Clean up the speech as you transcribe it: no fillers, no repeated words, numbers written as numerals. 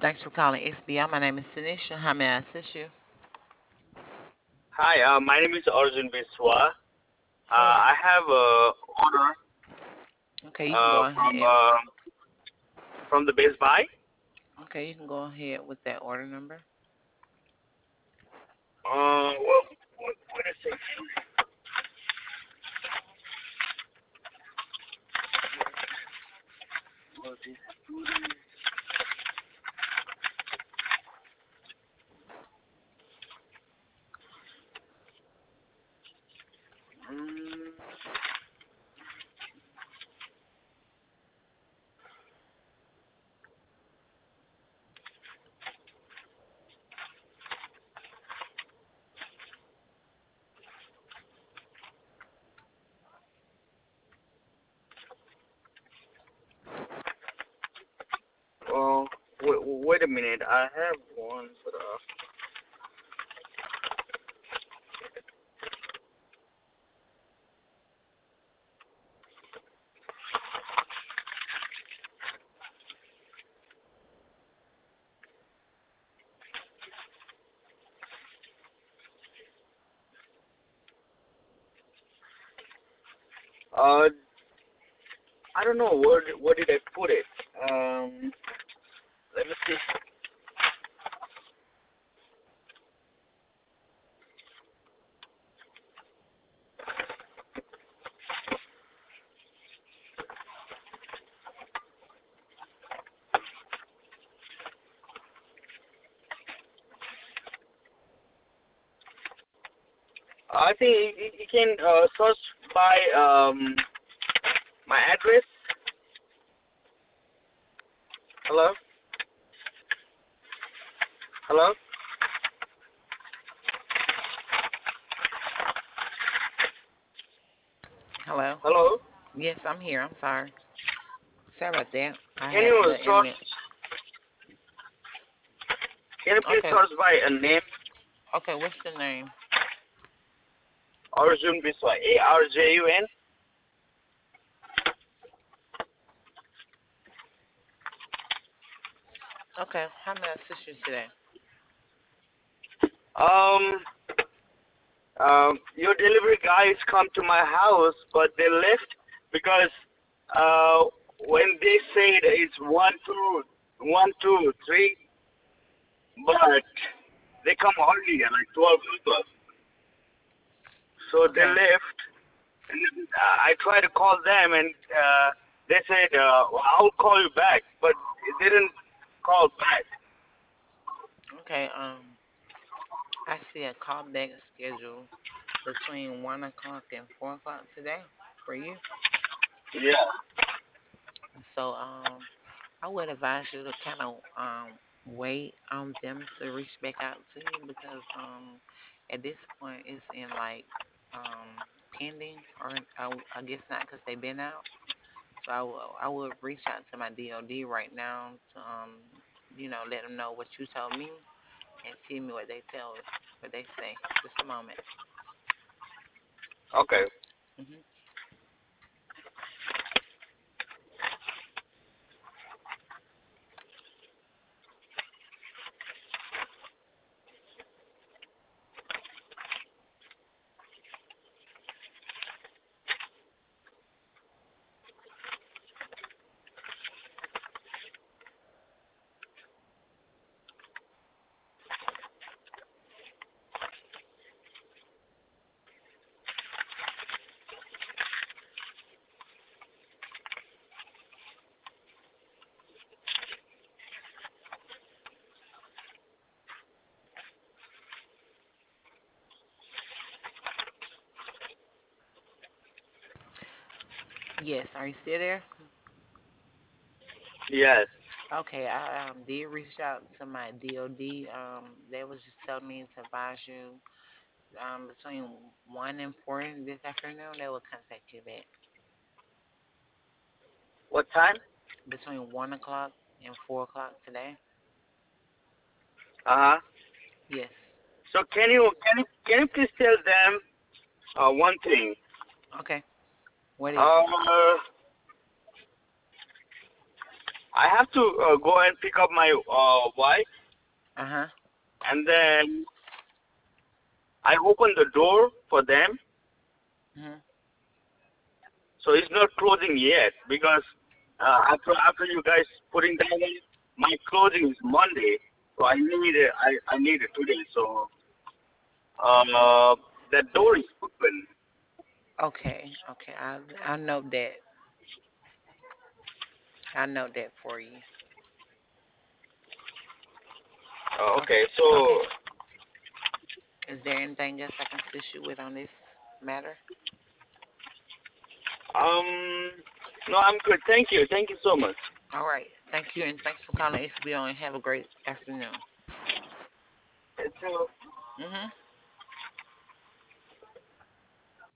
Thanks for calling SBI. My name is Tanisha. How may I assist you? Hi, my name is Arjun Biswa. Hello. I have a order Okay, you can go from ahead. the Best Buy. Okay, you can go ahead with that order number. Well, wait a second. Mm, well, wait a minute. I have one, but I don't know where did I put it. Let me see. I think you can search by my address. Hello, hello, Hello. hello. Yes, I'm here. I'm sorry. Sorry about that. I Can had you the search? internet. Can you please Okay. search by a name? Okay. What's the name? Arjun Biswa. Arjun. Okay. How may I assist you today? Um, your delivery guys come to my house, but they left because uh, when they said it's 1, 2, 1, 2, 3, but they come earlier, like 12 people. So they Okay. left. And I tried to call them, and they said, well, "I'll call you back," but they didn't call back. Okay. I see a callback schedule between 1 o'clock and 4 o'clock today for you. Yeah. So I would advise you to kind of wait on them to reach back out to you because at this point it's in like pending or I guess not because they've been out. So I would reach out to my DOD right now to let them know what you told me and see me what they say. Just a moment. Okay. Hmm. Yes, are you still there? Yes. Okay, I did reach out to my DOD. They was just telling me to advise you between 1 and 4 this afternoon. They will contact you back What time? between 1 o'clock and 4 o'clock today. Uh huh. Yes. So can you please tell them one thing? Okay. What is it? Uh, I have to go and pick up my wife, Uh huh. and then I open the door for them. Hmm. So it's not closing yet because after you guys putting down, my closing is Monday. So I need it today. So the door is open. Okay. Okay. I know that. I know that for you. Okay. Okay. So Okay. Is there anything else I can assist you with on this matter? um no, I'm good. Thank you. Thank you so much. All right. Thank you, and thanks for calling HBO, and have a great afternoon. It's, Mhm.